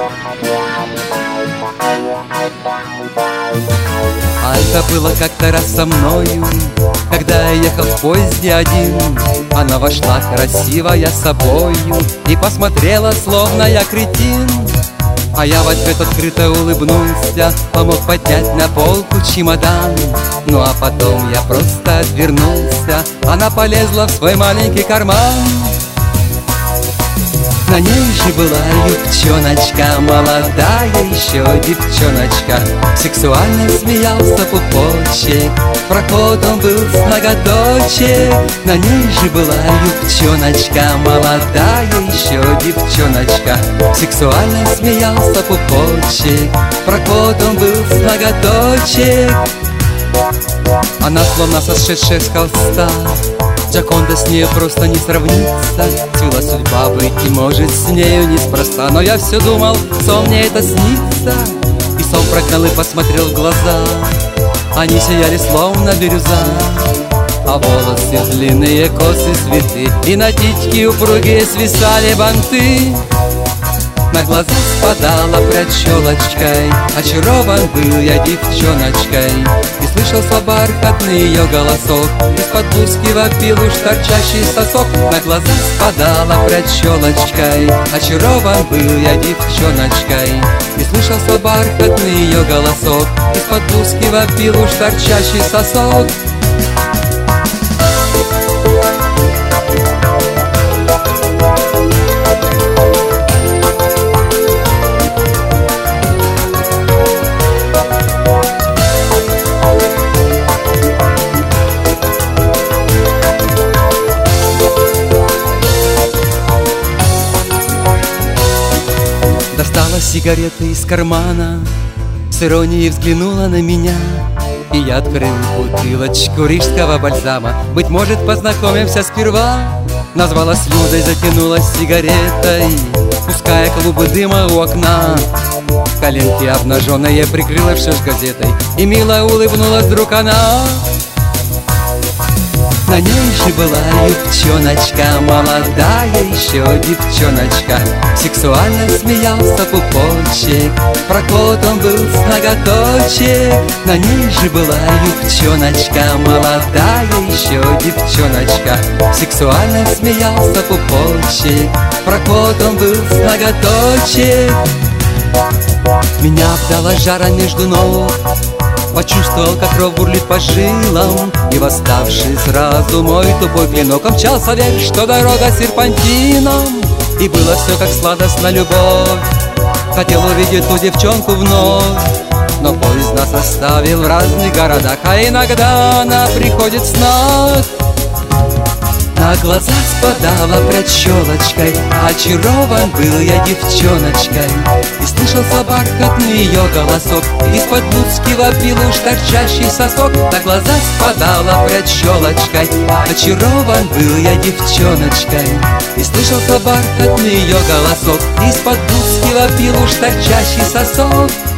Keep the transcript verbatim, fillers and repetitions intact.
А это было как-то раз со мною, когда я ехал в поезде один. Она вошла красивая собою и посмотрела, словно я кретин. А я в ответ открыто улыбнулся, помог поднять на полку чемодан. Ну а потом я просто отвернулся, она полезла в свой маленький карман. На ней же была юбчоночка, молодая еще девчоночка. Сексуально смеялся пупочек, проход он был с ноготочек. На ней же была юбчоночка, молодая еще девчоночка. Сексуально смеялся пупочек, проход он был с ноготочек. Она словно сошедшая с холста, Джаконда с нею просто не сравнится. Цвела судьба быть и может с нею неспроста. Но я все думал, сон мне это снится. И сон прогнал и посмотрел в глаза. Они сияли словно бирюза, а волосы длинные, косы цветы, и на титьки упругие свисали банты. На глаза спадала прядь щелочкой, очарован был я девчоночкой. И слышался бархатный ее голосок, из-под блузки вопил уж торчащий сосок. На глаза спадала прядь щелочкой, очарован был я девчоночкой. И слышался бархатный ее голосок, из-под блузки вопил уж торчащий сосок. Достала сигареты из кармана, с иронией взглянула на меня. И я открыл бутылочку рижского бальзама. Быть может, познакомимся сперва. Назвалась Людой, затянулась сигаретой, пуская клубы дыма у окна. Коленки обнаженные прикрыла все с газетой, и мило улыбнулась вдруг она. На ней же была юбчоночка, молодая еще девчоночка. Сексуально смеялся пупочек, проход он был с ноготочек. На ней же была юбчоночка, молодая еще девчоночка. Сексуально смеялся пупочек, проход он был с ноготочек. Меня обдала жара между ног, почувствовал, как кровь бурлит по жилам. И восставший сразу мой тупой клинок умчался вверх, что дорога серпантином. И было все как сладостна любовь, хотел увидеть ту девчонку вновь. Но поезд нас оставил в разных городах, а иногда она приходит в снах. На глаза спадала прядь щелочкой, очарован был я девчоночкой. И слышался бархатный ее голосок, из-под блузки вопил уж торчащий сосок. На глаза спадала прядь щелочкой, очарован был я девчоночкой. И слышался бархатный ее голосок, из-под блузки вопил уж торчащий сосок.